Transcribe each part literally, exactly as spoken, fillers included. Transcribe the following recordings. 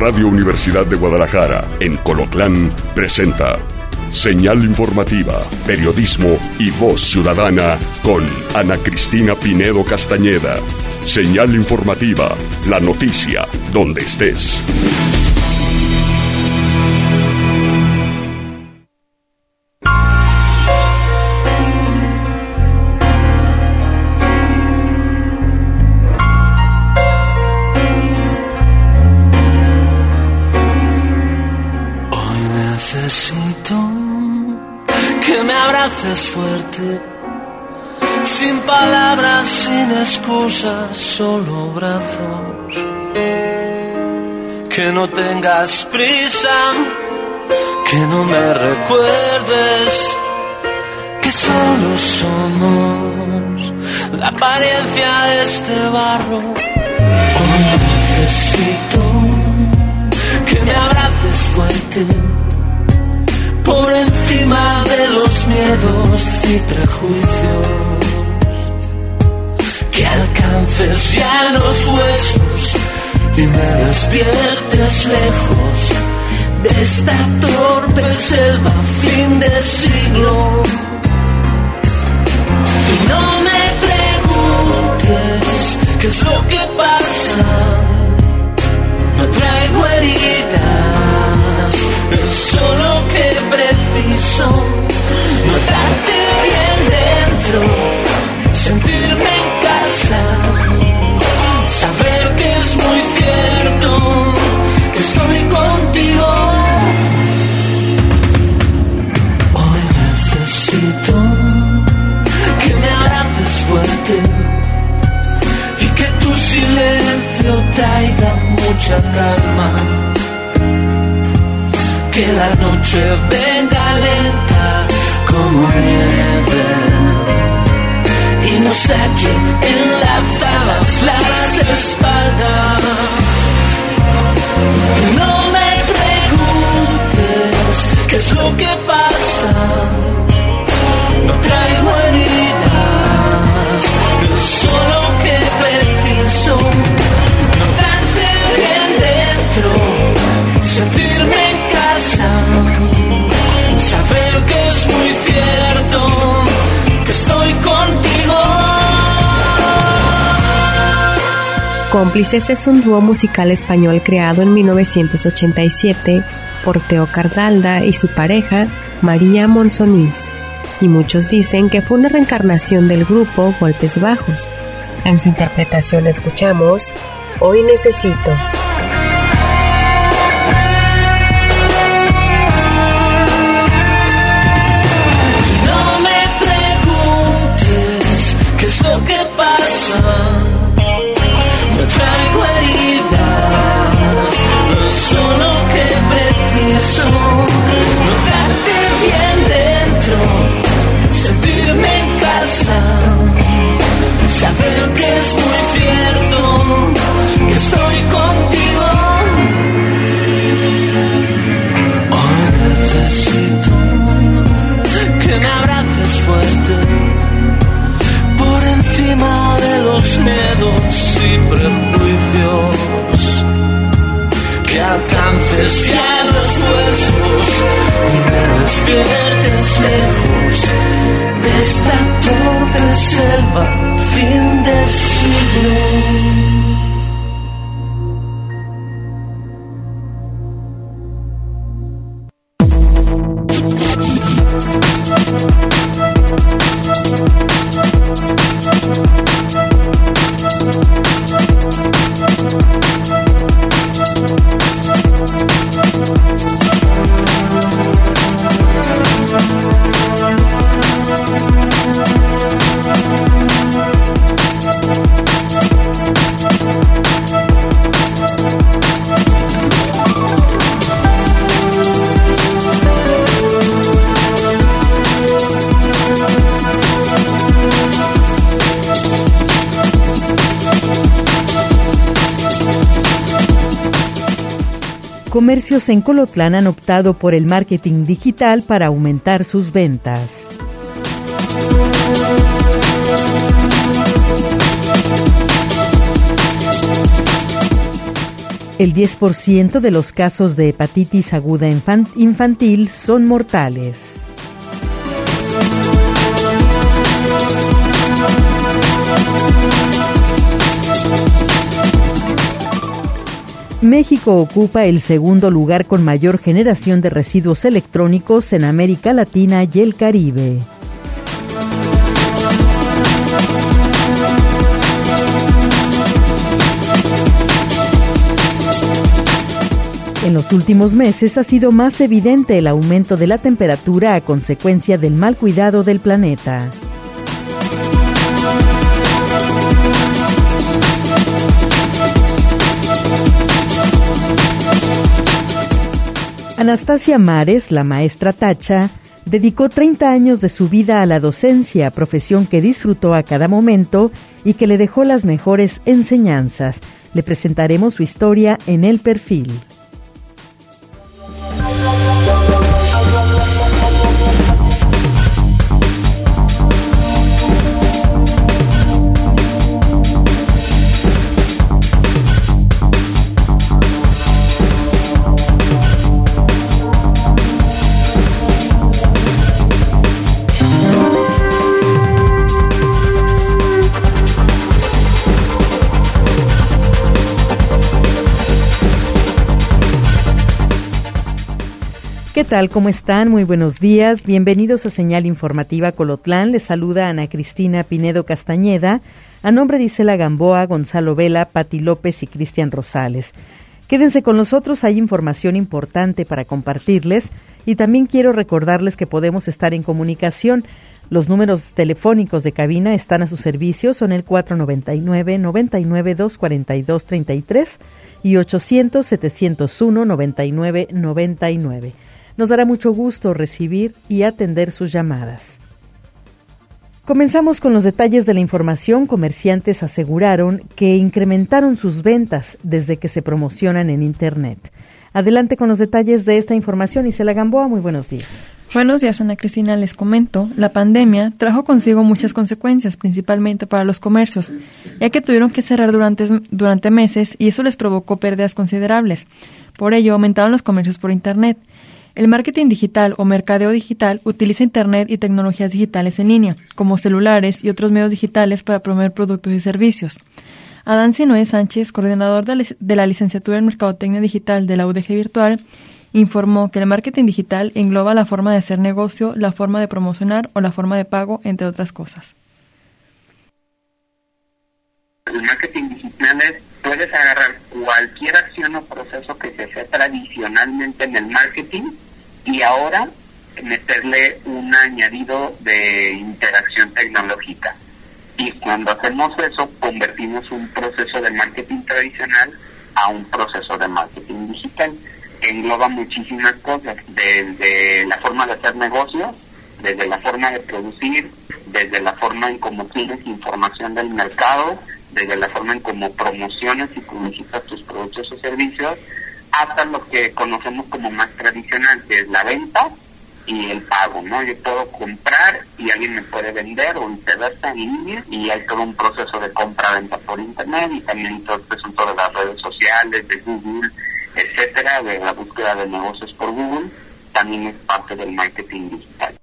Radio Universidad de Guadalajara, en Colotlán, presenta Señal Informativa, Periodismo y Voz Ciudadana con Ana Cristina Pinedo Castañeda. Señal Informativa, la noticia donde estés. Fuerte, sin palabras, sin excusas, solo brazos. Que no tengas prisa, que no me recuerdes que solo somos la apariencia de este barro. Hoy necesito que me abraces fuerte, por encima de los miedos y prejuicios, que alcances ya los huesos y me despiertes lejos de esta torpe selva, fin de siglo. Y no me preguntes qué es lo que pasa, no traigo heridas, es solo que preciso notarte bien dentro, sentirme en casa, saber que es muy cierto que estoy contigo. Hoy necesito que me abraces fuerte y que tu silencio traiga mucha calma. Que la noche venga lenta como nieve y nos saque enlazadas las espaldas. No me preguntes qué es lo que pasa, no traigo heridas, es solo que preciso notarte bien dentro, sentirme en saber que es muy cierto que estoy contigo. Cómplices es un dúo musical español creado en mil novecientos ochenta y siete por Teo Cardalda y su pareja María Monsonís, y muchos dicen que fue una reencarnación del grupo Golpes Bajos. En su interpretación escuchamos Hoy Necesito. Lo que pasa, no traigo heridas, solo que preciso notarte bien dentro, sentirme en casa, saber que es muy cierto que estoy contigo. Hoy necesito que me abraces fuerte, encima de los miedos y prejuicios, que alcances ya los huesos y me despiertes lejos de esta torpe selva, fin de siglo. Comercios en Colotlán han optado por el marketing digital para aumentar sus ventas. El diez por ciento de los casos de hepatitis aguda infantil son mortales. México ocupa el segundo lugar con mayor generación de residuos electrónicos en América Latina y el Caribe. En los últimos meses ha sido más evidente el aumento de la temperatura a consecuencia del mal cuidado del planeta. Anastasia Mares, la maestra Tacha, dedicó treinta años de su vida a la docencia, profesión que disfrutó a cada momento y que le dejó las mejores enseñanzas. Le presentaremos su historia en El Perfil. ¿Qué tal? ¿Cómo están? Muy buenos días. Bienvenidos a Señal Informativa Colotlán. Les saluda Ana Cristina Pinedo Castañeda. A nombre de Isela Gamboa, Gonzalo Vela, Pati López y Cristian Rosales. Quédense con nosotros, hay información importante para compartirles. Y también quiero recordarles que podemos estar en comunicación. Los números telefónicos de cabina están a su servicio. Son el cuatro noventa y nueve, noventa y nueve, doscientos cuarenta y dos, treinta y tres y ochocientos, setecientos uno, noventa y nueve, noventa y nueve. Nos dará mucho gusto recibir y atender sus llamadas. Comenzamos con los detalles de la información. Comerciantes aseguraron que incrementaron sus ventas desde que se promocionan en Internet. Adelante con los detalles de esta información. Isela Gamboa, muy buenos días. Buenos días, Ana Cristina. Les comento, la pandemia trajo consigo muchas consecuencias, principalmente para los comercios, ya que tuvieron que cerrar durante, durante meses y eso les provocó pérdidas considerables. Por ello, aumentaron los comercios por Internet. El marketing digital o mercadeo digital utiliza Internet y tecnologías digitales en línea, como celulares y otros medios digitales para promover productos y servicios. Adán Sinoé Sánchez, coordinador de la licenciatura en Mercadotecnia Digital de la U D G Virtual, informó que el marketing digital engloba la forma de hacer negocio, la forma de promocionar o la forma de pago, entre otras cosas. El marketing digital es, puedes agarrar cualquier acción o proceso que se hace tradicionalmente en el marketing y ahora meterle un añadido de interacción tecnológica. Y cuando hacemos eso, convertimos un proceso de marketing tradicional a un proceso de marketing digital. Engloba muchísimas cosas, desde la forma de hacer negocios, desde la forma de producir, desde la forma en cómo tienes información del mercado, desde la forma en cómo promocionas y publicitas tus productos o servicios, hasta lo que conocemos como más tradicional, que es la venta y el pago, ¿no? Yo puedo comprar y alguien me puede vender o viceversa en línea, y hay todo un proceso de compra-venta por Internet y también todo el asunto de las redes sociales, de Google, etcétera, de la búsqueda de negocios por Google, también es parte del marketing digital.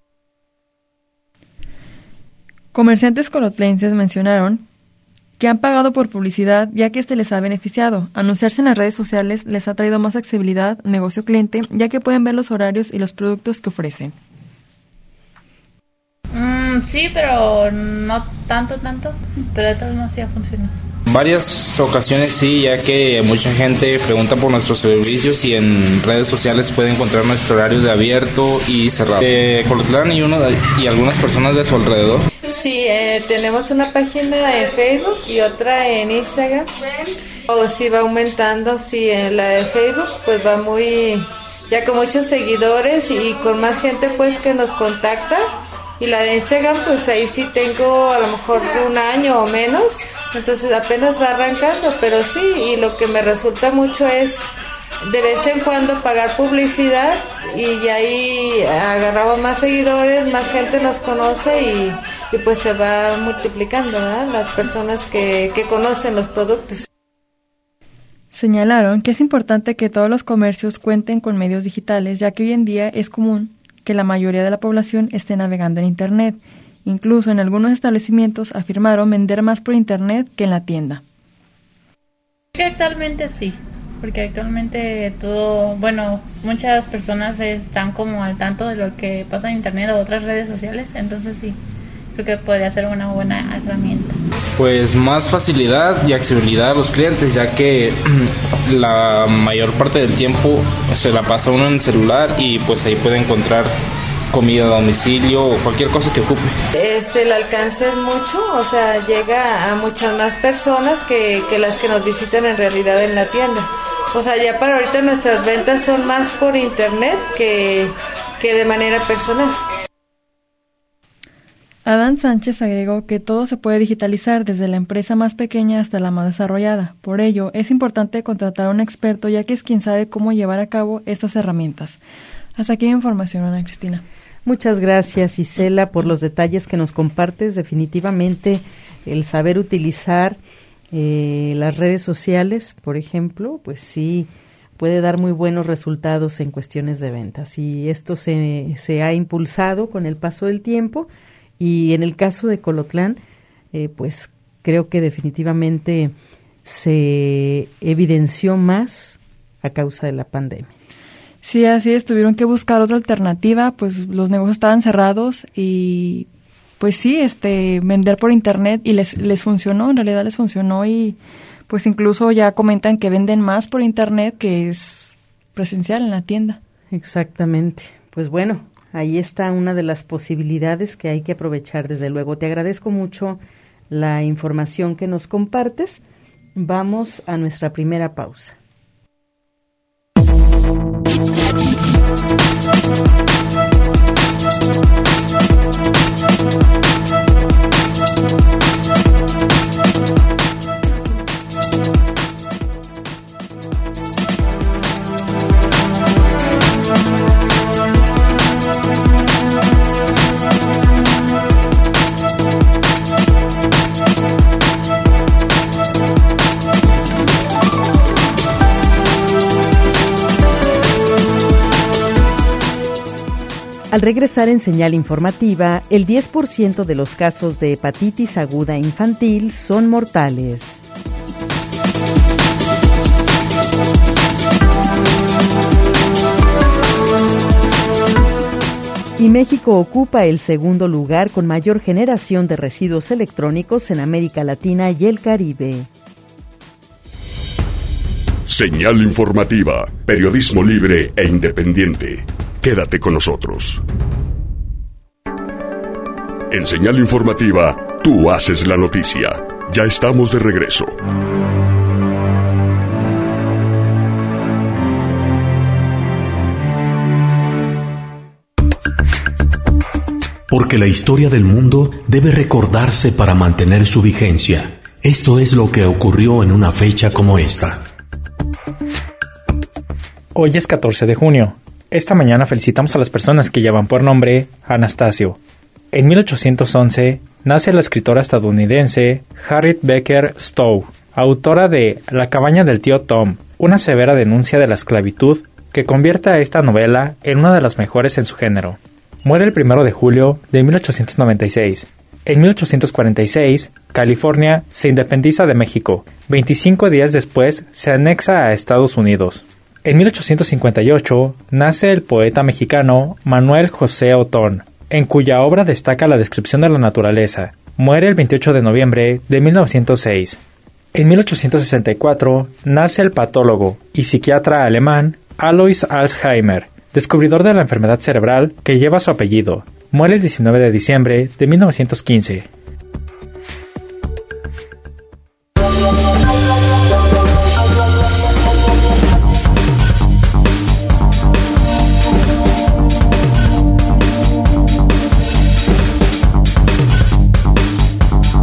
Comerciantes colotlenses mencionaron que han pagado por publicidad ya que este les ha beneficiado. Anunciarse en las redes sociales les ha traído más accesibilidad, negocio cliente, ya que pueden ver los horarios y los productos que ofrecen. Mm, sí, pero no tanto, tanto, pero de todos modos sí ha funcionado. Varias ocasiones sí, ya que mucha gente pregunta por nuestros servicios y en redes sociales puede encontrar nuestro horario de abierto y cerrado. De Colotlán y, uno de, y algunas personas de su alrededor. Sí, eh, tenemos una página en Facebook y otra en Instagram. O si va aumentando, sí, en la de Facebook pues va muy, ya con muchos seguidores y con más gente pues que nos contacta. Y la de Instagram pues ahí sí tengo a lo mejor un año o menos, entonces apenas va arrancando, pero sí, y lo que me resulta mucho es de vez en cuando pagar publicidad y ya ahí agarramos más seguidores, más gente nos conoce y, y pues se va multiplicando, ¿verdad? Las personas que, que conocen los productos. Señalaron que es importante que todos los comercios cuenten con medios digitales, ya que hoy en día es común que la mayoría de la población esté navegando en Internet. Incluso en algunos establecimientos afirmaron vender más por Internet que en la tienda. Actualmente sí, porque actualmente todo, bueno, muchas personas están como al tanto de lo que pasa en Internet o otras redes sociales, entonces sí, creo que podría ser una buena herramienta. Pues más facilidad y accesibilidad a los clientes, ya que la mayor parte del tiempo se la pasa uno en el celular y pues ahí puede encontrar comida a domicilio o cualquier cosa que ocupe. Este, el alcance es mucho, o sea, llega a muchas más personas que, que las que nos visitan en realidad en la tienda. O sea, ya para ahorita nuestras ventas son más por internet que, que de manera personal. Adán Sánchez agregó que todo se puede digitalizar desde la empresa más pequeña hasta la más desarrollada. Por ello, es importante contratar a un experto, ya que es quien sabe cómo llevar a cabo estas herramientas. Hasta aquí la información, Ana Cristina. Muchas gracias, Isela, por los detalles que nos compartes. Definitivamente el saber utilizar eh, las redes sociales, por ejemplo, pues sí puede dar muy buenos resultados en cuestiones de ventas. Y esto se, se ha impulsado con el paso del tiempo. Y en el caso de Colotlán, eh, pues creo que definitivamente se evidenció más a causa de la pandemia. Sí, así es, tuvieron que buscar otra alternativa, pues los negocios estaban cerrados y pues sí, este vender por internet y les les funcionó, en realidad les funcionó y pues incluso ya comentan que venden más por internet que es presencial en la tienda. Exactamente. Pues bueno, ahí está una de las posibilidades que hay que aprovechar, desde luego. Te agradezco mucho la información que nos compartes. Vamos a nuestra primera pausa. Al regresar en Señal Informativa, el diez por ciento de los casos de hepatitis aguda infantil son mortales. Y México ocupa el segundo lugar con mayor generación de residuos electrónicos en América Latina y el Caribe. Señal Informativa, periodismo libre e independiente. Quédate con nosotros. En Señal Informativa, tú haces la noticia. Ya estamos de regreso. Porque la historia del mundo debe recordarse para mantener su vigencia. Esto es lo que ocurrió en una fecha como esta. Hoy es catorce de junio. Esta mañana felicitamos a las personas que llevan por nombre Anastasio. En mil ochocientos once nace la escritora estadounidense Harriet Beecher Stowe, autora de La cabaña del tío Tom, una severa denuncia de la esclavitud que convierte a esta novela en una de las mejores en su género. Muere el primero de julio de mil ochocientos noventa y seis. En mil ochocientos cuarenta y seis, California se independiza de México. veinticinco días después se anexa a Estados Unidos. En mil ochocientos cincuenta y ocho nace el poeta mexicano Manuel José Otón, en cuya obra destaca la descripción de la naturaleza. Muere el veintiocho de noviembre de mil novecientos seis. En mil ochocientos sesenta y cuatro nace el patólogo y psiquiatra alemán Alois Alzheimer, descubridor de la enfermedad cerebral que lleva su apellido. Muere el diecinueve de diciembre de mil novecientos quince.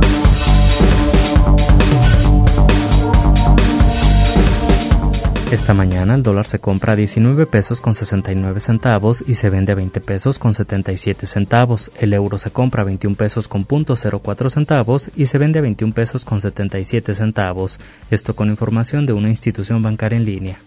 Esta mañana el dólar se compra a diecinueve pesos con sesenta y nueve centavos y se vende a veinte pesos con setenta y siete centavos. El euro se compra a veintiún pesos con punto cero cuatro centavos y se vende a veintiún pesos con setenta y siete centavos. Esto con información de una institución bancaria en línea.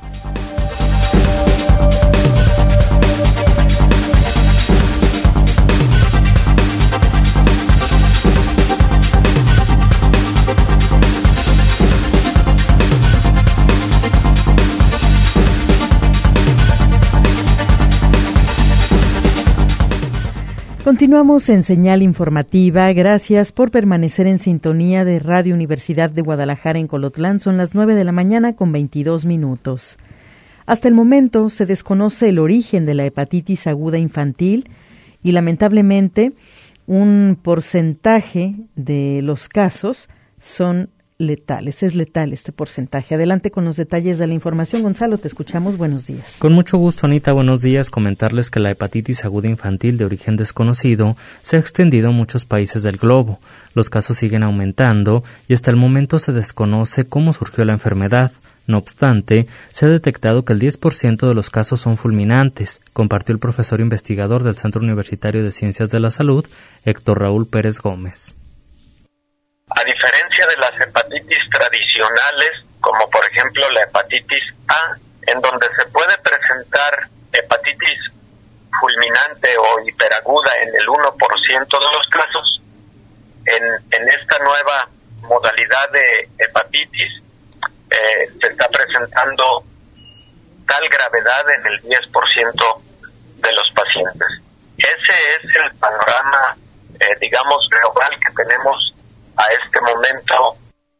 Continuamos en Señal Informativa. Gracias por permanecer en sintonía de Radio Universidad de Guadalajara en Colotlán. Son las nueve de la mañana con veintidós minutos. Hasta el momento se desconoce el origen de la hepatitis aguda infantil y lamentablemente un porcentaje de los casos son letales. Es letal este porcentaje. Adelante con los detalles de la información. Gonzalo, te escuchamos. Buenos días. Con mucho gusto, Anita. Buenos días. Comentarles que la hepatitis aguda infantil de origen desconocido se ha extendido a muchos países del globo. Los casos siguen aumentando y hasta el momento se desconoce cómo surgió la enfermedad. No obstante, se ha detectado que el diez por ciento de los casos son fulminantes, compartió el profesor investigador del Centro Universitario de Ciencias de la Salud, Héctor Raúl Pérez Gómez. A diferencia de las hepatitis tradicionales, como por ejemplo la hepatitis A, en donde se puede presentar hepatitis fulminante o hiperaguda en el uno por ciento de los casos, en, en esta nueva modalidad de hepatitis eh, se está presentando tal gravedad en el diez por ciento de los pacientes. Ese es el panorama, eh, digamos, global que tenemos a este momento.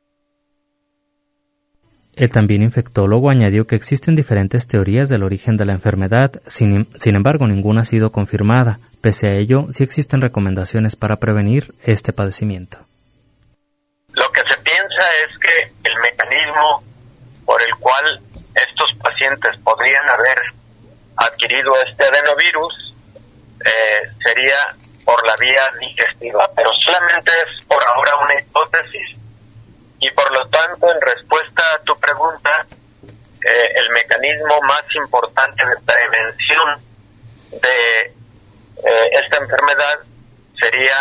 El también infectólogo añadió que existen diferentes teorías del origen de la enfermedad, sin, sin embargo ninguna ha sido confirmada. Pese a ello, sí existen recomendaciones para prevenir este padecimiento. Lo que se piensa es que el mecanismo por el cual estos pacientes podrían haber adquirido este adenovirus eh, sería por la vía digestiva, pero solamente es por ahora una hipótesis y por lo tanto, en respuesta a tu pregunta, eh, el mecanismo más importante de prevención de eh, esta enfermedad sería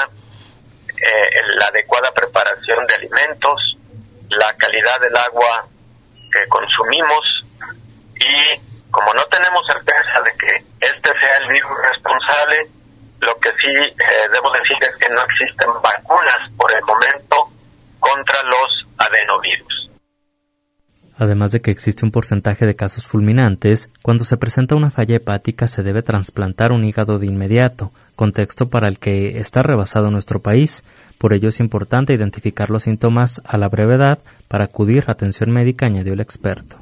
eh, la adecuada preparación de alimentos, la calidad del agua que consumimos y como no tenemos certeza de que este sea el virus responsable, lo que sí eh, debo decir es que no existen vacunas por el momento contra los adenovirus. Además de que existe un porcentaje de casos fulminantes, cuando se presenta una falla hepática se debe trasplantar un hígado de inmediato, contexto para el que está rebasado nuestro país. Por ello es importante identificar los síntomas a la brevedad para acudir a atención médica, añadió el experto.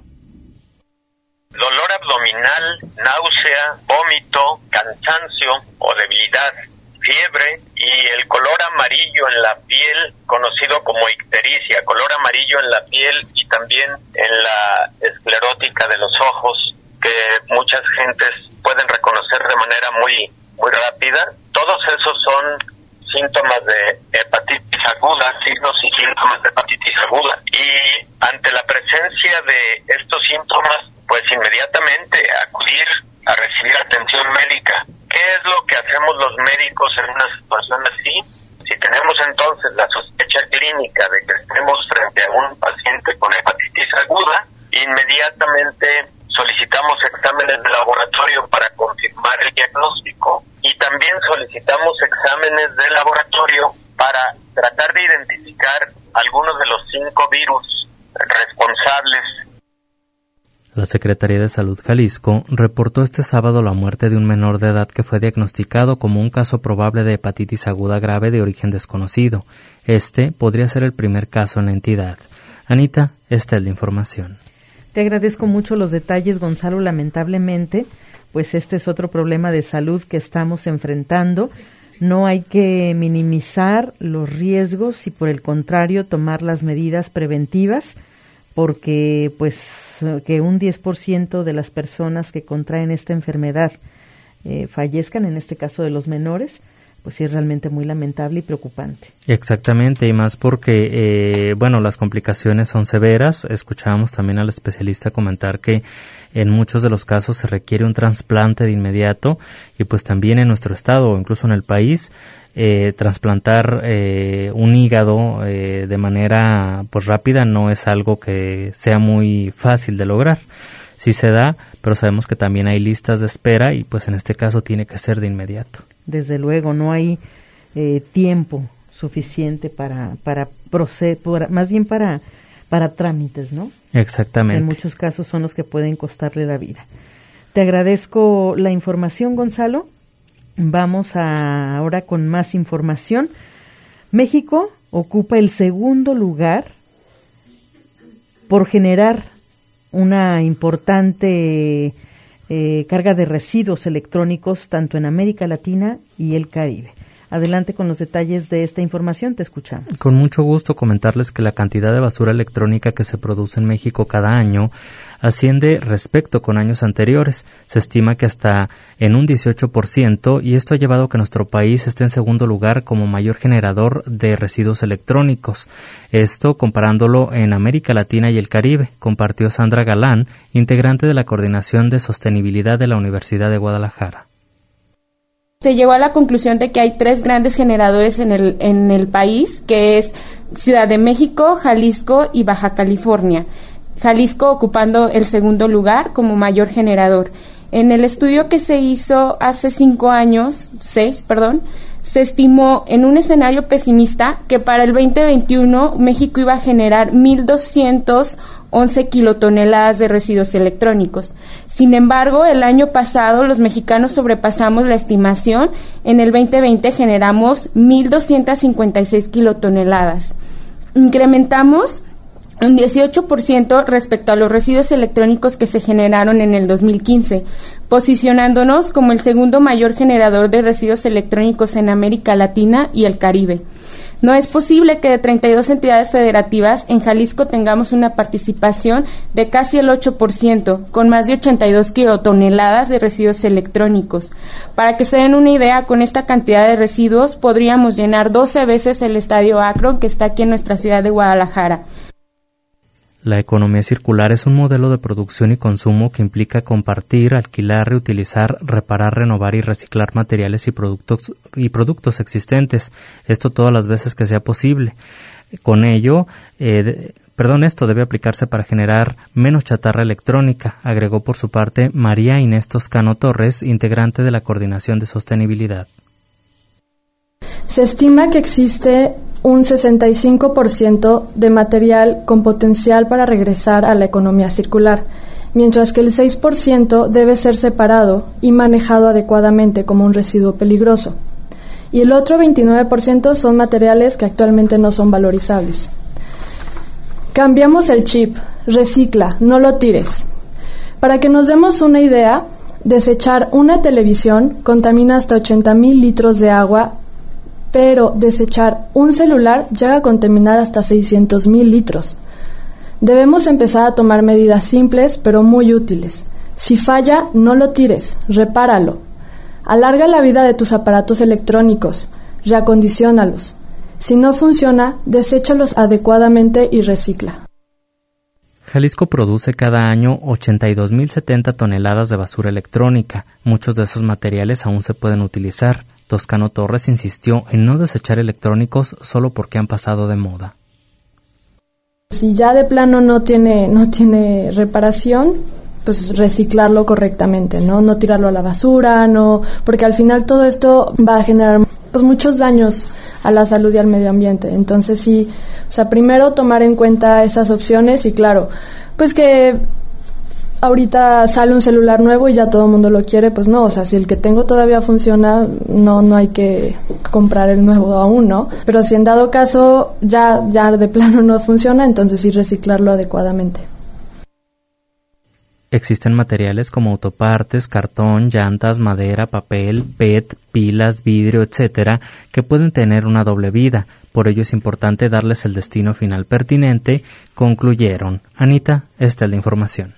Dolor abdominal, náusea, vómito, cansancio o debilidad, fiebre y el color amarillo en la piel, conocido como ictericia, color amarillo en la piel y también en la esclerótica de los ojos, que muchas gentes pueden reconocer de manera muy, muy rápida. Todos esos son síntomas de hepatitis aguda, signos y síntomas de hepatitis aguda. Y ante la presencia de estos síntomas, pues inmediatamente acudir a recibir atención médica. ¿Qué es lo que hacemos los médicos en una situación así? Si tenemos entonces la sospecha clínica de que estemos frente a un paciente con hepatitis aguda, inmediatamente solicitamos exámenes de laboratorio para confirmar el diagnóstico y también solicitamos exámenes de laboratorio para tratar de identificar algunos de los cinco virus responsables. La Secretaría de Salud Jalisco reportó este sábado la muerte de un menor de edad que fue diagnosticado como un caso probable de hepatitis aguda grave de origen desconocido. Este podría ser el primer caso en la entidad. Anita, esta es la información. Te agradezco mucho los detalles, Gonzalo. Lamentablemente, pues este es otro problema de salud que estamos enfrentando. No hay que minimizar los riesgos y, por el contrario, tomar las medidas preventivas, porque pues que un diez por ciento de las personas que contraen esta enfermedad eh, fallezcan, en este caso de los menores, pues sí es realmente muy lamentable y preocupante. Exactamente, y más porque, eh, bueno, las complicaciones son severas. Escuchábamos también al especialista comentar que en muchos de los casos se requiere un trasplante de inmediato, y pues también en nuestro estado o incluso en el país, eh, trasplantar eh, un hígado eh, de manera pues rápida no es algo que sea muy fácil de lograr. Sí se da, pero sabemos que también hay listas de espera y pues en este caso tiene que ser de inmediato. Desde luego, no hay eh, tiempo suficiente para para proceder, más bien para para trámites, ¿no? Exactamente. En muchos casos son los que pueden costarle la vida. Te agradezco la información, Gonzalo. Vamos a, ahora con más información. México ocupa el segundo lugar por generar una importante eh, carga de residuos electrónicos tanto en América Latina y el Caribe. Adelante con los detalles de esta información, te escuchamos. Con mucho gusto comentarles que la cantidad de basura electrónica que se produce en México cada año asciende respecto con años anteriores. Se estima que hasta en un dieciocho por ciento, y esto ha llevado a que nuestro país esté en segundo lugar como mayor generador de residuos electrónicos. Esto comparándolo en América Latina y el Caribe, compartió Sandra Galán, integrante de la Coordinación de Sostenibilidad de la Universidad de Guadalajara. Se llegó a la conclusión de que hay tres grandes generadores en el, en el país, que es Ciudad de México, Jalisco y Baja California. Jalisco ocupando el segundo lugar como mayor generador. En el estudio que se hizo hace cinco años, seis, perdón, se estimó en un escenario pesimista que para el veinte veintiuno México iba a generar mil doscientas once kilotoneladas de residuos electrónicos. Sin embargo, el año pasado los mexicanos sobrepasamos la estimación. En el veinte veinte generamos mil doscientas cincuenta y seis kilotoneladas. Incrementamos un dieciocho por ciento respecto a los residuos electrónicos que se generaron en el dos mil quince, posicionándonos como el segundo mayor generador de residuos electrónicos en América Latina y el Caribe. No es posible que de treinta y dos entidades federativas en Jalisco tengamos una participación de casi el ocho por ciento, con más de ochenta y dos kilotoneladas de residuos electrónicos. Para que se den una idea, con esta cantidad de residuos podríamos llenar doce veces el Estadio Akron, que está aquí en nuestra ciudad de Guadalajara. La economía circular es un modelo de producción y consumo que implica compartir, alquilar, reutilizar, reparar, renovar y reciclar materiales y productos y productos existentes. Esto todas las veces que sea posible. Con ello, eh, de, perdón, esto debe aplicarse para generar menos chatarra electrónica, agregó por su parte María Inés Toscano Torres, integrante de la Coordinación de Sostenibilidad. Se estima que existe un sesenta y cinco por ciento de material con potencial para regresar a la economía circular, mientras que el seis por ciento debe ser separado y manejado adecuadamente como un residuo peligroso, y el otro veintinueve por ciento son materiales que actualmente no son valorizables. Cambiamos el chip, recicla, no lo tires. Para que nos demos una idea, desechar una televisión contamina hasta ochenta mil litros de agua, pero desechar un celular llega a contaminar hasta seiscientos mil litros. Debemos empezar a tomar medidas simples pero muy útiles. Si falla, no lo tires, repáralo. Alarga la vida de tus aparatos electrónicos, reacondiciónalos. Si no funciona, deséchalos adecuadamente y recicla. Jalisco produce cada año ochenta y dos mil setenta toneladas de basura electrónica. Muchos de esos materiales aún se pueden utilizar. Toscano Torres insistió en no desechar electrónicos solo porque han pasado de moda. Si ya de plano no tiene, no tiene reparación, pues reciclarlo correctamente, ¿no? No tirarlo a la basura, no, porque al final todo esto va a generar pues, muchos daños a la salud y al medio ambiente. Entonces sí, o sea, primero tomar en cuenta esas opciones y claro, pues que ahorita sale un celular nuevo y ya todo el mundo lo quiere, pues no, o sea, si el que tengo todavía funciona, no no hay que comprar el nuevo aún, ¿no? Pero si en dado caso ya, ya de plano no funciona, entonces sí reciclarlo adecuadamente. Existen materiales como autopartes, cartón, llantas, madera, papel, P E T, pilas, vidrio, etcétera, que pueden tener una doble vida. Por ello es importante darles el destino final pertinente, concluyeron. Anita, esta es la información.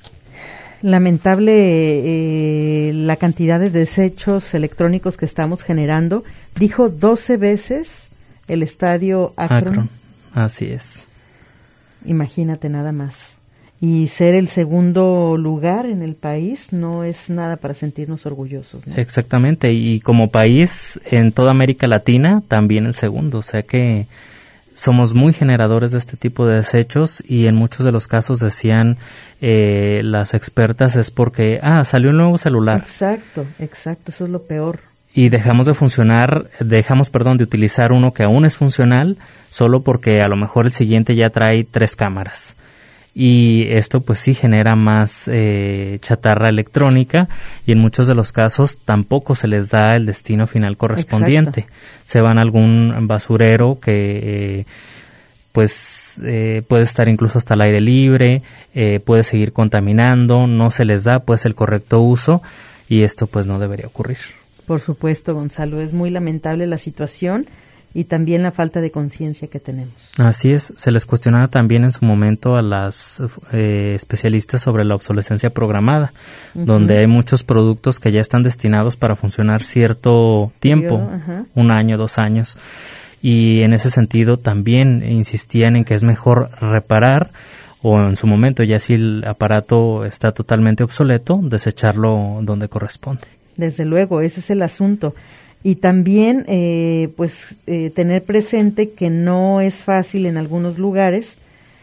Lamentable eh, la cantidad de desechos electrónicos que estamos generando. dijo doce veces el estadio Akron. Akron, así es. Imagínate nada más. Y ser el segundo lugar en el país no es nada para sentirnos orgullosos, ¿no? Exactamente, y como país en toda América Latina también el segundo, o sea que somos muy generadores de este tipo de desechos y en muchos de los casos decían eh, las expertas es porque, ah, salió un nuevo celular. Exacto, exacto, eso es lo peor. Y dejamos de funcionar, dejamos, perdón, de utilizar uno que aún es funcional solo porque a lo mejor el siguiente ya trae tres cámaras. Y esto pues sí genera más eh, chatarra electrónica y en muchos de los casos tampoco se les da el destino final correspondiente. Exacto. Se van a algún basurero que eh, pues eh, puede estar incluso hasta el aire libre, eh, puede seguir contaminando, no se les da pues el correcto uso y esto pues no debería ocurrir. Por supuesto, Gonzalo, es muy lamentable la situación y también la falta de conciencia que tenemos. Así es, se les cuestionaba también en su momento a las eh, especialistas sobre la obsolescencia programada, uh-huh. donde hay muchos productos que ya están destinados para funcionar cierto tiempo, uh-huh. un año, dos años, y en ese sentido también insistían en que es mejor reparar o en su momento ya si el aparato está totalmente obsoleto, desecharlo donde corresponde. Desde luego, ese es el asunto. Y también, eh, pues, eh, tener presente que no es fácil en algunos lugares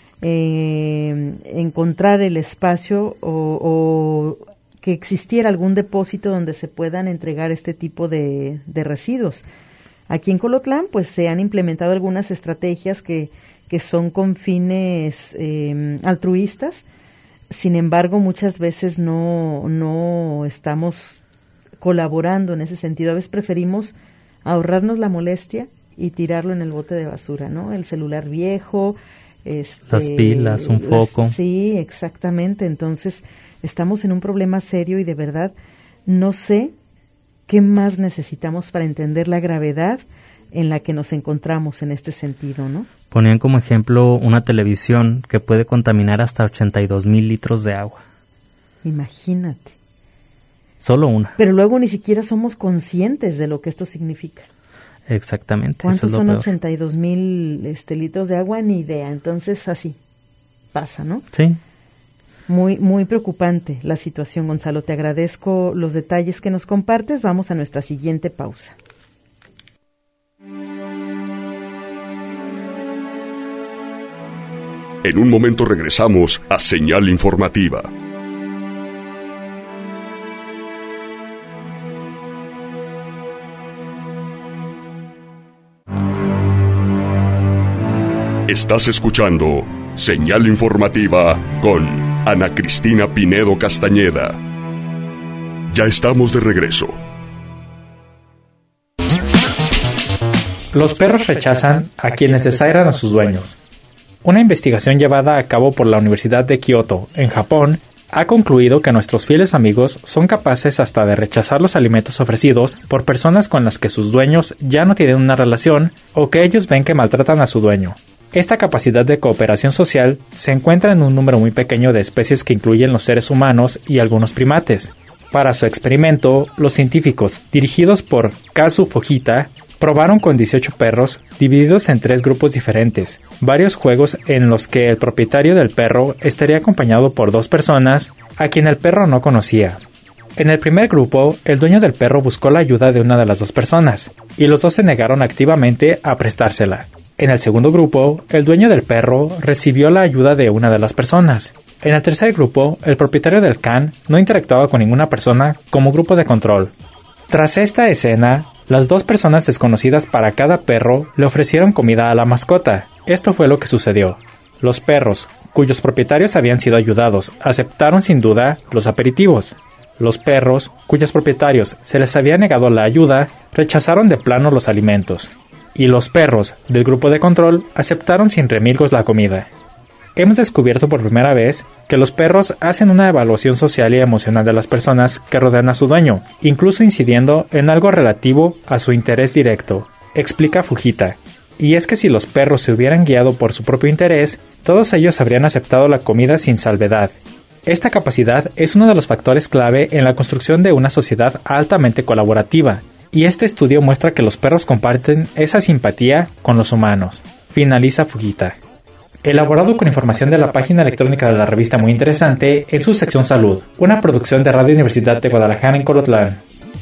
eh, encontrar el espacio o, o que existiera algún depósito donde se puedan entregar este tipo de, de residuos. Aquí en Colotlán, pues, se han implementado algunas estrategias que, que son con fines eh, altruistas. Sin embargo, muchas veces no, no estamos colaborando en ese sentido. A veces preferimos ahorrarnos la molestia y tirarlo en el bote de basura, ¿no? El celular viejo, este, las pilas, un las, foco. Sí, exactamente. Entonces, estamos en un problema serio y de verdad no sé qué más necesitamos para entender la gravedad en la que nos encontramos en este sentido, ¿no? Ponían como ejemplo una televisión que puede contaminar hasta ochenta y dos mil litros de agua. Imagínate. Solo una. Pero luego ni siquiera somos conscientes de lo que esto significa. Exactamente. ¿Cuántos eso es lo son peor. ochenta y dos mil este, litros de agua? Ni idea. Entonces así pasa, ¿no? Sí. Muy, muy preocupante la situación, Gonzalo. Te agradezco los detalles que nos compartes. Vamos a nuestra siguiente pausa. En un momento regresamos a Señal Informativa. Estás escuchando Señal Informativa con Ana Cristina Pinedo Castañeda. Ya estamos de regreso. Los perros rechazan a quienes desairan a sus dueños. Una investigación llevada a cabo por la Universidad de Kioto, en Japón, ha concluido que nuestros fieles amigos son capaces hasta de rechazar los alimentos ofrecidos por personas con las que sus dueños ya no tienen una relación o que ellos ven que maltratan a su dueño. Esta capacidad de cooperación social se encuentra en un número muy pequeño de especies que incluyen los seres humanos y algunos primates. Para su experimento, los científicos, dirigidos por Kazu Fujita, probaron con dieciocho perros divididos en tres grupos diferentes, varios juegos en los que el propietario del perro estaría acompañado por dos personas a quien el perro no conocía. En el primer grupo, el dueño del perro buscó la ayuda de una de las dos personas, y los dos se negaron activamente a prestársela. En el segundo grupo, el dueño del perro recibió la ayuda de una de las personas. En el tercer grupo, el propietario del can no interactuaba con ninguna persona como grupo de control. Tras esta escena, las dos personas desconocidas para cada perro le ofrecieron comida a la mascota. Esto fue lo que sucedió. Los perros, cuyos propietarios habían sido ayudados, aceptaron sin duda los aperitivos. Los perros, cuyos propietarios se les había negado la ayuda, rechazaron de plano los alimentos. Y los perros del grupo de control aceptaron sin remilgos la comida. Hemos descubierto por primera vez que los perros hacen una evaluación social y emocional de las personas que rodean a su dueño, incluso incidiendo en algo relativo a su interés directo, explica Fujita. Y es que si los perros se hubieran guiado por su propio interés, todos ellos habrían aceptado la comida sin salvedad. Esta capacidad es uno de los factores clave en la construcción de una sociedad altamente colaborativa, y este estudio muestra que los perros comparten esa simpatía con los humanos. Finaliza Fujita. Elaborado con información de la página electrónica de la revista Muy Interesante en su sección Salud, una producción de Radio Universidad de Guadalajara en Colotlán.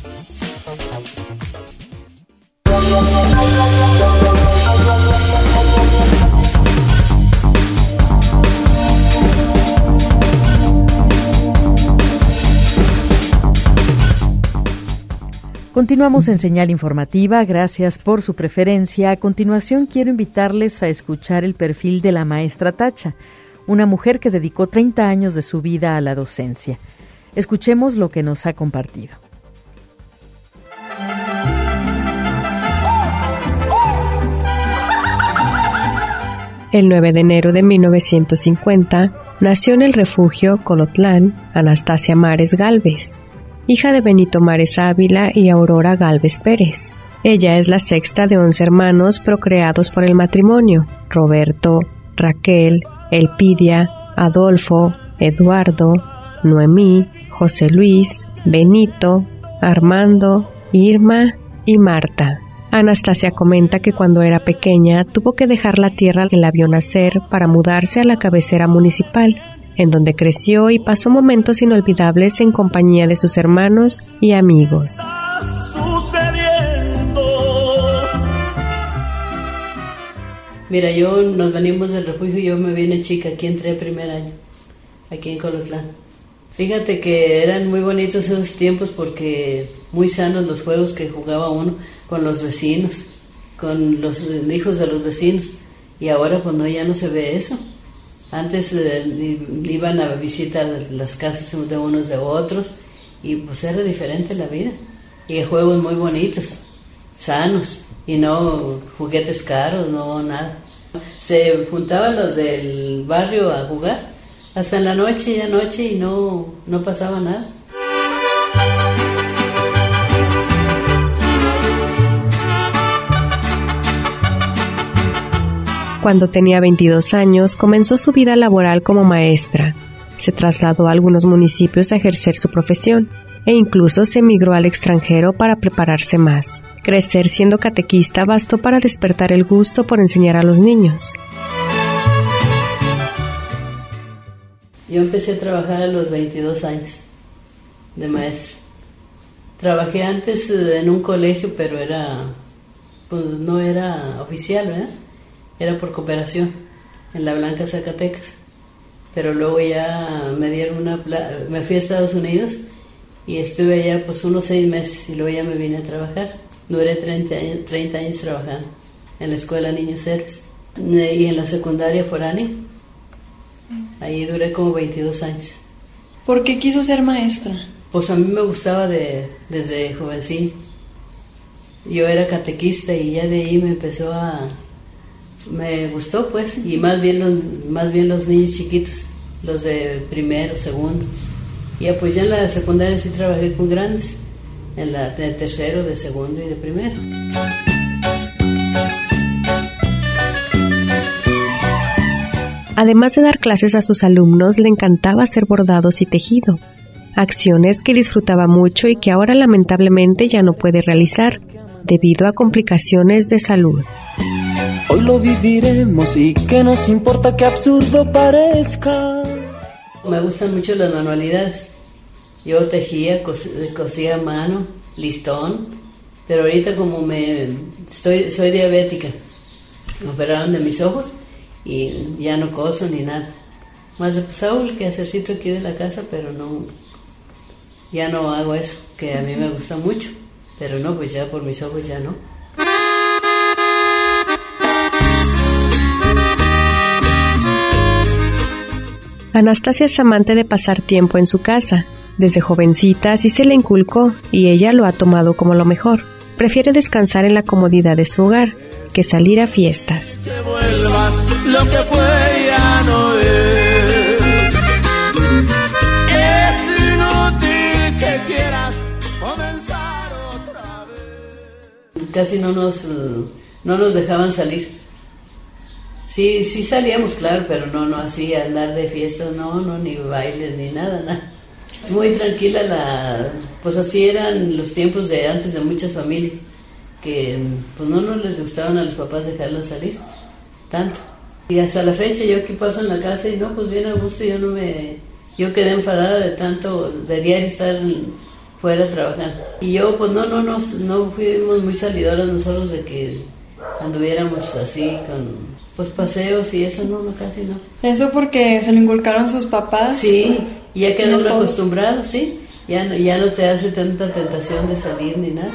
Continuamos en Señal Informativa, gracias por su preferencia. A continuación quiero invitarles a escuchar el perfil de la maestra Tacha, una mujer que dedicó treinta años de su vida a la docencia. Escuchemos lo que nos ha compartido. El nueve de enero de mil novecientos cincuenta nació en el refugio Colotlán Anastasia Mares Gálvez, hija de Benito Mares Ávila y Aurora Gálvez Pérez. Ella es la sexta de once hermanos procreados por el matrimonio: Roberto, Raquel, Elpidia, Adolfo, Eduardo, Noemí, José Luis, Benito, Armando, Irma y Marta. Anastasia comenta que cuando era pequeña tuvo que dejar la tierra que la vio nacer para mudarse a la cabecera municipal, en donde creció y pasó momentos inolvidables en compañía de sus hermanos y amigos. Mira, yo nos venimos del refugio, yo me vine chica, aquí entré primer año, aquí en Colotlán. Fíjate que eran muy bonitos esos tiempos porque muy sanos los juegos que jugaba uno con los vecinos, con los hijos de los vecinos, y ahora pues no, ya no se ve eso. Antes eh, iban a visitar las casas de unos de otros y pues era diferente la vida. Y juegos muy bonitos, sanos, y no juguetes caros, no nada. Se juntaban los del barrio a jugar hasta en la noche y anoche y no, no pasaba nada. Cuando tenía veintidós años, comenzó su vida laboral como maestra. Se trasladó a algunos municipios a ejercer su profesión e incluso se emigró al extranjero para prepararse más. Crecer siendo catequista bastó para despertar el gusto por enseñar a los niños. Yo empecé a trabajar a los veintidós años de maestra. Trabajé antes en un colegio, pero era, pues no era oficial, ¿verdad? Era por cooperación, en La Blanca, Zacatecas. Pero luego ya me dieron una... Me fui a Estados Unidos y estuve allá pues unos seis meses y luego ya me vine a trabajar. Duré treinta años, treinta años trabajando en la escuela Niños Héroes y en la secundaria foránea. Ahí duré como veintidós años. ¿Por qué quiso ser maestra? Pues a mí me gustaba de, desde jovencín. Yo era catequista y ya de ahí me empezó a... Me gustó pues, y más bien los, más bien los niños chiquitos, los de primero, segundo. Y pues ya en la secundaria sí trabajé con grandes, en la de tercero, de segundo y de primero. Además de dar clases a sus alumnos, le encantaba hacer bordados y tejido, acciones que disfrutaba mucho y que ahora lamentablemente ya no puede realizar debido a complicaciones de salud. Hoy lo viviremos y que nos importa que absurdo parezca. Me gustan mucho las manualidades. Yo tejía, cos, cosía a mano, listón, pero ahorita como me estoy soy diabética, me operaron de mis ojos y ya no coso ni nada. Más de pues hago el quehacercito aquí de la casa, pero no, ya no hago eso, que a mí me gusta mucho, pero no, pues ya por mis ojos ya no. Anastasia es amante de pasar tiempo en su casa. Desde jovencita así se le inculcó y ella lo ha tomado como lo mejor. Prefiere descansar en la comodidad de su hogar que salir a fiestas. Que vuelvas, lo que fue ya no es. Es inútil que quieras comenzar otra vez. Casi no nos, no nos dejaban salir. Sí, sí salíamos, claro, pero no, no así, andar de fiesta, no, no, ni bailes, ni nada, nada. Muy tranquila la, pues así eran los tiempos de antes de muchas familias, que pues no, no les gustaban a los papás dejarlos salir tanto. Y hasta la fecha yo aquí paso en la casa y no, pues bien a gusto, yo no me, yo quedé enfadada de tanto, de diario estar fuera trabajando. Y yo pues no, no, no, no fuimos muy salidoras nosotros de que anduviéramos así con pues paseos y eso, no, no, casi no. Eso porque se lo inculcaron sus papás. Sí, y ya quedó no uno acostumbrado, sí. Ya no, ya no te hace tanta tentación de salir ni nada.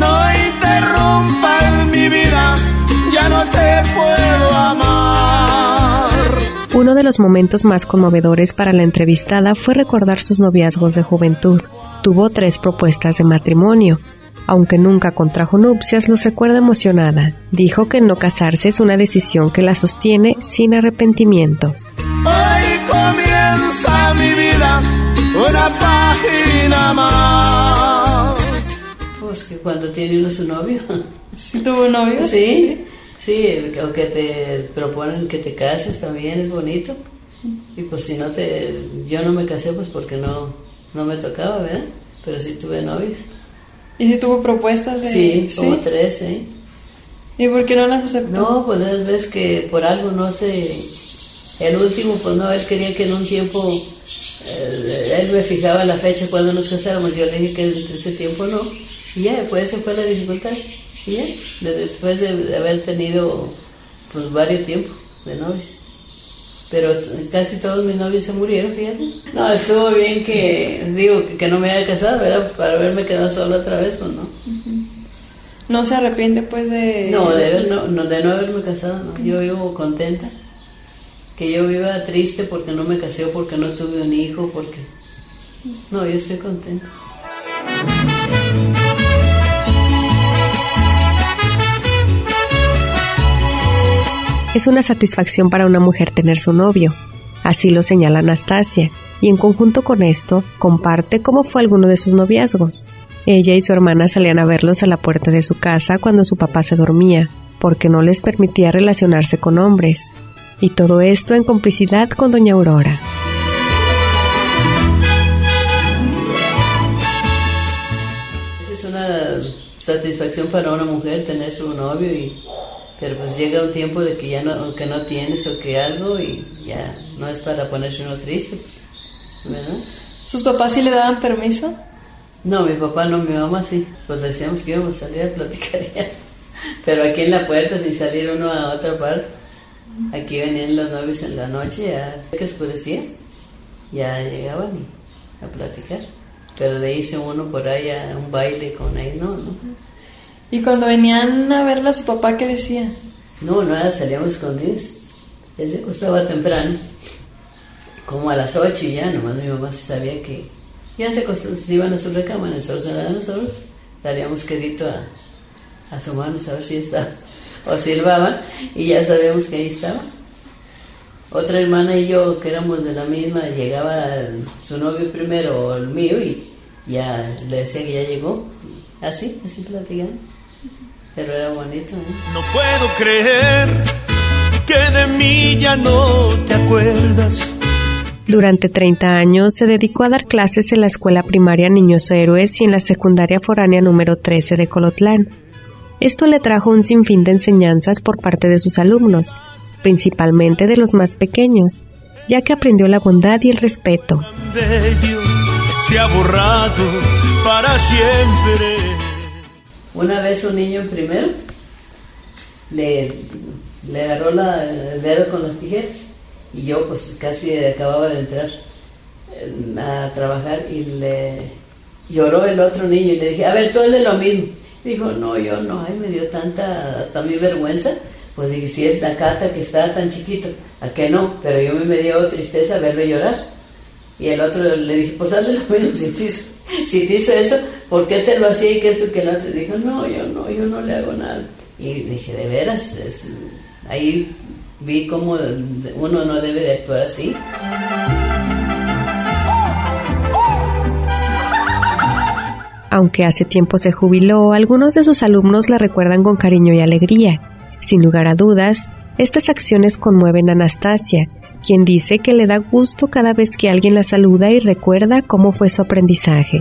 No interrumpas mi vida, ya no te puedo amar. Uno de los momentos más conmovedores para la entrevistada fue recordar sus noviazgos de juventud. Tuvo tres propuestas de matrimonio. Aunque nunca contrajo nupcias, los recuerda emocionada. Dijo que no casarse es una decisión que la sostiene sin arrepentimientos. Hoy comienza mi vida, una página más. Pues que cuando tiene uno su novio. ¿Sí tuvo un novio? Sí, sí, sí, o que te proponen que te cases también es bonito. Y pues si no te... Yo no me casé pues porque no, no me tocaba, ¿verdad? Pero sí tuve novios. ¿Y si tuvo propuestas? De... Sí, como ¿sí? tres, ¿eh? ¿Y por qué no las aceptó? No, pues es ves que por algo no sé. El último, pues no, él quería que en un tiempo, eh, él me fijaba la fecha cuando nos casáramos, yo le dije que en ese tiempo no. Y ya, pues esa fue la dificultad. Y ya, después de haber tenido pues varios tiempos de novios. Pero casi todos mis novios se murieron, fíjate. No, estuvo bien que, digo, que, que no me haya casado, ¿verdad? Para haberme quedado sola otra vez, pues no. Uh-huh. ¿No se arrepiente, pues, de...? No, de, haber, no, no, de no haberme casado, no. Yo vivo contenta. Que yo viva triste porque no me casé o porque no tuve un hijo, porque... No, yo estoy contenta. Es una satisfacción para una mujer tener su novio, así lo señala Anastasia, y en conjunto con esto, comparte cómo fue alguno de sus noviazgos. Ella y su hermana salían a verlos a la puerta de su casa cuando su papá se dormía, porque no les permitía relacionarse con hombres, y todo esto en complicidad con doña Aurora. Esa es una satisfacción para una mujer tener su novio y... Pero pues llega un tiempo de que ya no, que no tienes o que algo y ya no es para ponerse uno triste, pues, ¿verdad? ¿Sus papás sí le daban permiso? No, mi papá no, mi mamá sí. Pues decíamos que íbamos a salir a platicar ya. Pero aquí en la puerta, sin salir uno a otra parte, aquí venían los novios en la noche, ya que oscurecía, ya llegaban y, a platicar. Pero de ahí hizo uno por ahí a un baile con él, no, no. ¿Y cuando venían a verla a su papá, qué decía? No, nada, salíamos escondidos. Él se acostaba temprano, como a las ocho y ya, nomás mi mamá se sabía que ya se, acostó, se iban a su recámara, nosotros a nosotros salíamos quedito a, a asomarnos a ver si estaba, o silbaban, y ya sabíamos que ahí estaba. Otra hermana y yo, que éramos de la misma, llegaba su novio primero, o el mío, y ya le decía que ya llegó, así, así platicando. Pero era bonito, ¿eh? No puedo creer que de mí ya no te acuerdas. Durante treinta años se dedicó a dar clases en la escuela primaria Niños Héroes y en la secundaria foránea número trece de Colotlán. Esto le trajo un sinfín de enseñanzas por parte de sus alumnos, principalmente de los más pequeños, ya que aprendió la bondad y el respeto. Bello, se ha borrado para siempre. Una vez un niño en primero le, le agarró la, el dedo con las tijeras y yo pues casi acababa de entrar a trabajar y le lloró el otro niño y le dije, a ver, tú eres lo mismo. Dijo, no, yo no, ay, me dio tanta, hasta mi vergüenza. Pues dije, si es la Cata que está tan chiquito, ¿a qué no? Pero yo me dio tristeza verle llorar. Y el otro le dije, pues hazle lo mismo si te hizo, si te hizo eso, ¿por qué te lo hacía y que eso que el otro? Y dijo, no, yo no, yo no le hago nada. Y dije, de veras, es, ahí vi cómo uno no debe de actuar así. Aunque hace tiempo se jubiló, algunos de sus alumnos la recuerdan con cariño y alegría. Sin lugar a dudas, estas acciones conmueven a Anastasia, quien dice que le da gusto cada vez que alguien la saluda y recuerda cómo fue su aprendizaje.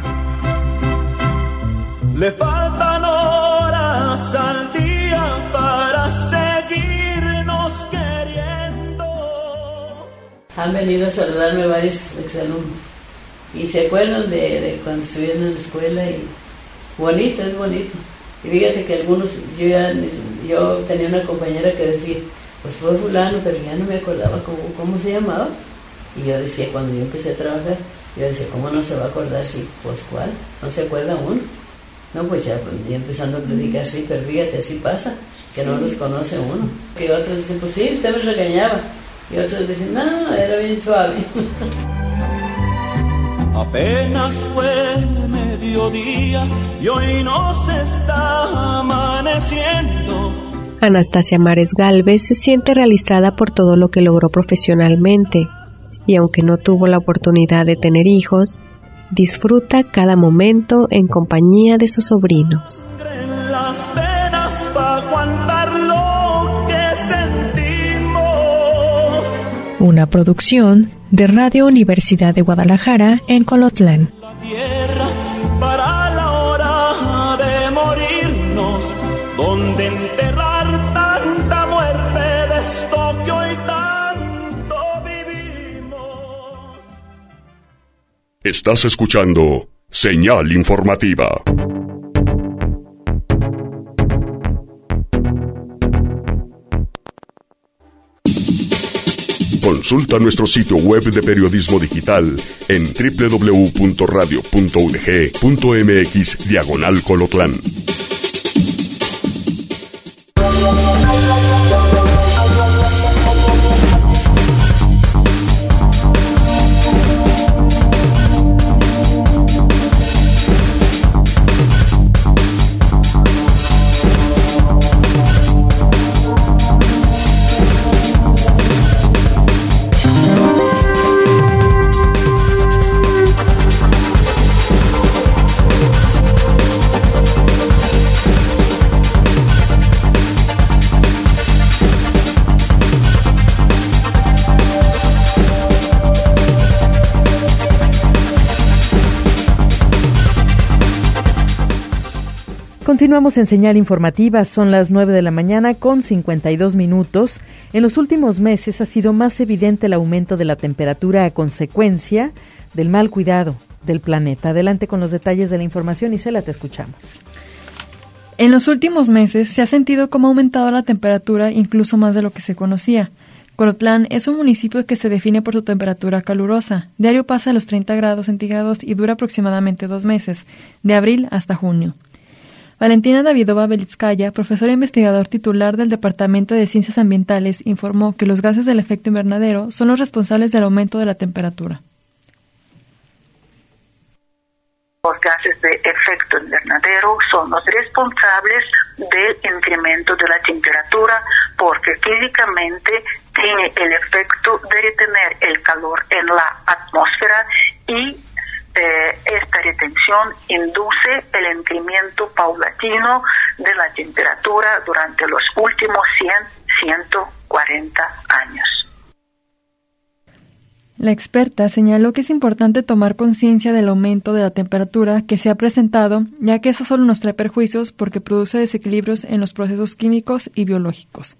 Le faltan horas al día para seguirnos queriendo. Han venido a saludarme varios exalumnos y se acuerdan de, de cuando estuvieron en la escuela y bonito, es bonito. Y fíjate que algunos, yo ya, yo tenía una compañera que decía, pues fue fulano, pero ya no me acordaba cómo, cómo se llamaba. Y yo decía, cuando yo empecé a trabajar, yo decía, ¿cómo no se va a acordar? Sí, pues ¿cuál? ¿No se acuerda uno? No, pues ya, ya empezando a predicar, sí, pero fíjate, así pasa, que sí. No los conoce uno. Que otros dicen, pues sí, usted me regañaba. Y otros dicen, no, era bien suave. Apenas fue mediodía y hoy nos está amaneciendo. Anastasia Mares Gálvez se siente realizada por todo lo que logró profesionalmente y aunque no tuvo la oportunidad de tener hijos, disfruta cada momento en compañía de sus sobrinos. En las venas pa' aguantar lo que sentimos. Una producción de Radio Universidad de Guadalajara en Colotlán. La tierra para la hora de morirnos, donde enterrar tanta muerte de esto que hoy tanto vivimos. Estás escuchando Señal Informativa. Consulta nuestro sitio web de periodismo digital en doble u doble u doble u punto radio punto u d g punto m x diagonal Colotlán. Continuamos en Señal Informativa, son las nueve de la mañana con cincuenta y dos minutos. En los últimos meses ha sido más evidente el aumento de la temperatura a consecuencia del mal cuidado del planeta. Adelante con los detalles de la información, Isela, te escuchamos. En los últimos meses se ha sentido cómo ha aumentado la temperatura incluso más de lo que se conocía. Colotlán es un municipio que se define por su temperatura calurosa. Diario pasa a los treinta grados centígrados y dura aproximadamente dos meses, de abril hasta junio. Valentina Davidova Belitskaya, profesora e investigador titular del Departamento de Ciencias Ambientales, informó que los gases del efecto invernadero son los responsables del aumento de la temperatura. Los gases de efecto invernadero son los responsables del incremento de la temperatura porque físicamente tiene el efecto de retener el calor en la atmósfera y esta retención induce el incremento paulatino de la temperatura durante los últimos cien a ciento cuarenta años. La experta señaló que es importante tomar conciencia del aumento de la temperatura que se ha presentado, ya que eso solo nos trae perjuicios porque produce desequilibrios en los procesos químicos y biológicos.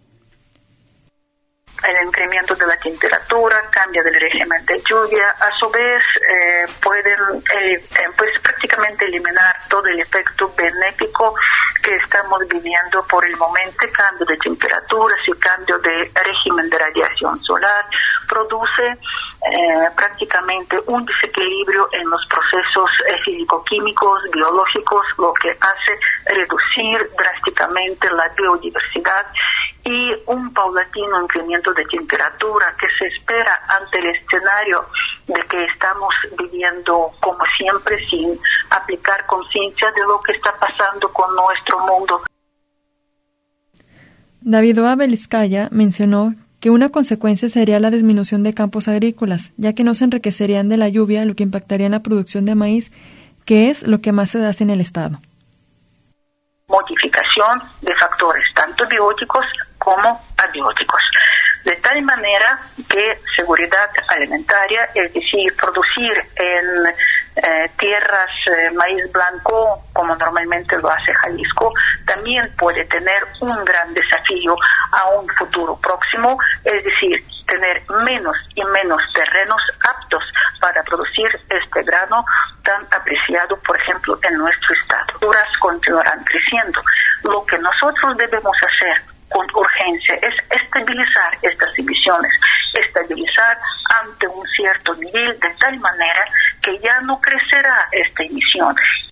El incremento de la temperatura, cambio del régimen de lluvia, a su vez eh, pueden eh, pues prácticamente eliminar todo el efecto benéfico que estamos viviendo por el momento. Cambio de temperaturas y cambio de régimen de radiación solar produce eh, prácticamente un desequilibrio en los procesos eh, físico-químicos, biológicos, lo que hace reducir drásticamente la biodiversidad y un paulatino incremento de temperatura que se espera ante el escenario de que estamos viviendo como siempre sin aplicar conciencia de lo que está pasando con nuestro mundo. Davidova Belitskaya mencionó que una consecuencia sería la disminución de campos agrícolas, ya que no se enriquecerían de la lluvia, lo que impactaría en la producción de maíz, que es lo que más se hace en el estado. Modificación de factores tanto bióticos como abióticos. de tal manera que seguridad alimentaria, es decir, producir en eh, tierras eh, maíz blanco, como normalmente lo hace Jalisco, también puede tener un gran desafío a un futuro próximo, es decir, tener menos y menos terrenos aptos para producir este grano tan apreciado, por ejemplo, en nuestro estado. Duras continuarán creciendo. Lo que nosotros debemos hacer con urgencia es estabilizar estas divisiones, estabilizar ante un cierto nivel de tal manera que ya no crecerá esta emisión.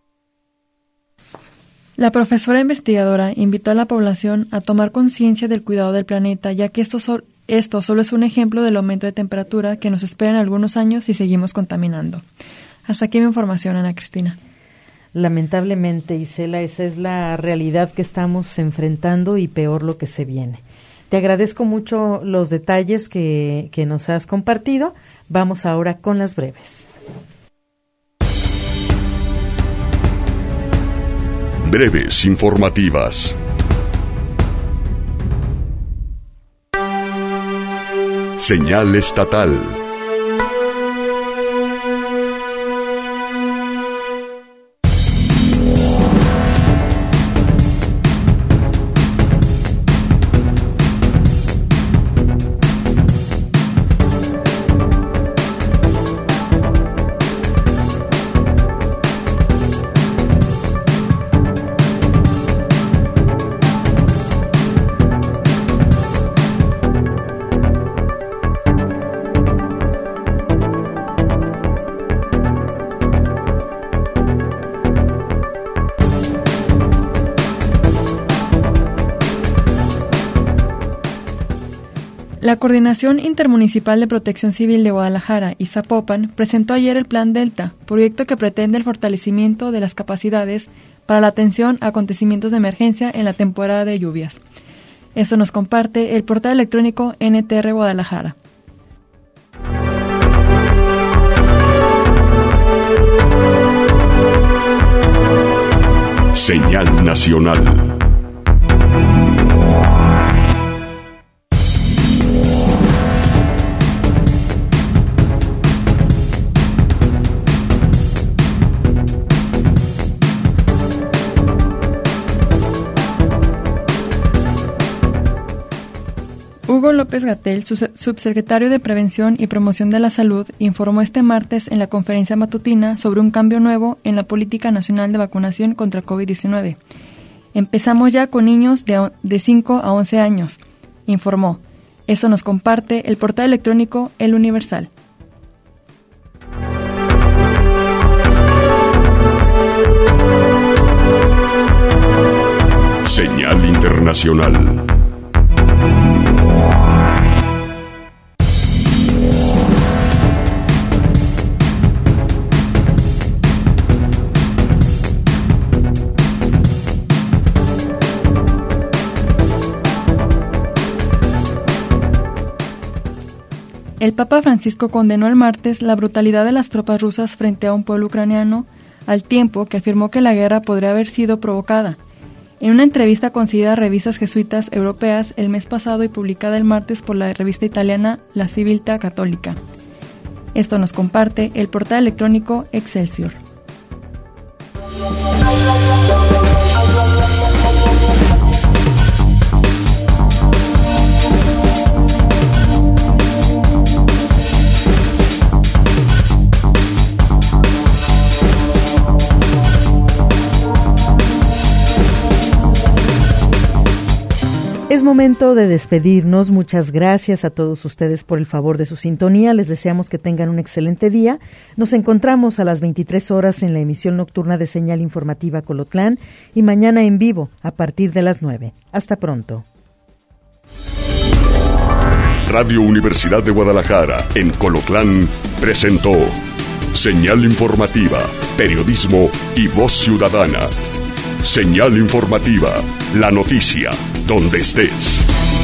La profesora investigadora invitó a la población a tomar conciencia del cuidado del planeta, ya que esto, so- esto solo es un ejemplo del aumento de temperatura que nos espera en algunos años si seguimos contaminando. Hasta aquí mi información, Ana Cristina. Lamentablemente, Isela, esa es la realidad que estamos enfrentando y peor lo que se viene. Te agradezco mucho los detalles que, que nos has compartido. Vamos ahora con las breves. Breves informativas. Señal estatal. La Coordinación Intermunicipal de Protección Civil de Guadalajara y Zapopan presentó ayer el Plan Delta, proyecto que pretende el fortalecimiento de las capacidades para la atención a acontecimientos de emergencia en la temporada de lluvias. Esto nos comparte el portal electrónico N T R Guadalajara. Señal nacional. Hugo López-Gatell, subsecretario de Prevención y Promoción de la Salud, informó este martes en la conferencia matutina sobre un cambio nuevo en la Política Nacional de Vacunación contra COVID diecinueve. Empezamos ya con niños de, de cinco a once años, informó. Eso nos comparte el portal electrónico El Universal. Señal internacional. El Papa Francisco condenó el martes la brutalidad de las tropas rusas frente a un pueblo ucraniano, al tiempo que afirmó que la guerra podría haber sido provocada. En una entrevista concedida a revistas jesuitas europeas el mes pasado y publicada el martes por la revista italiana La Civiltà Católica. Esto nos comparte el portal electrónico Excelsior. Es momento de despedirnos. Muchas gracias a todos ustedes por el favor de su sintonía. Les deseamos que tengan un excelente día. Nos encontramos a las veintitrés horas en la emisión nocturna de Señal Informativa Colotlán y mañana en vivo a partir de las nueve. Hasta pronto. Radio Universidad de Guadalajara en Colotlán presentó Señal Informativa, Periodismo y Voz Ciudadana. Señal Informativa, la noticia, donde estés.